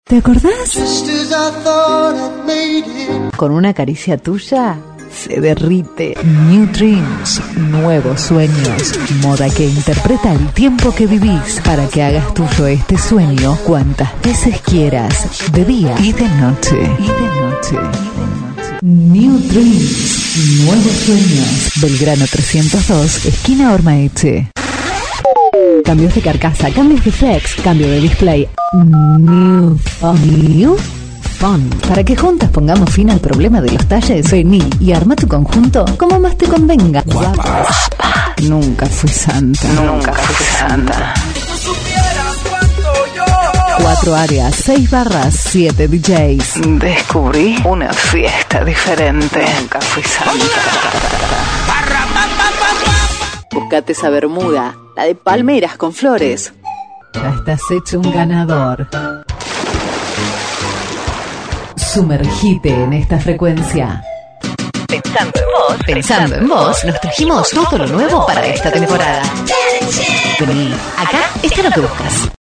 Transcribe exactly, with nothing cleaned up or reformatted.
¿Te acordás? Con una caricia tuya se derrite. New Dreams, nuevos sueños. Moda que interpreta el tiempo que vivís para que hagas tuyo este sueño cuantas veces quieras, de día y de noche. Y de noche. New Dreams, nuevos sueños. Belgrano trescientos dos, esquina Ormaeche. Cambios de carcasa, cambios de flex, cambio de display. New Fun. New Fun. Para que juntas pongamos fin al problema de los talles, vení y arma tu conjunto como más te convenga. Guapa. Nunca fui santa. Nunca fui santa. Cuatro áreas, seis barras, siete D Js. Descubrí una fiesta diferente. Nunca fui santa. Buscate esa bermuda, la de palmeras con flores. Ya estás hecho un ganador. Sumergite en esta frecuencia. Pensando en vos, pensando en vos, nos trajimos todo lo nuevo para esta temporada. Vení, acá está lo que buscas.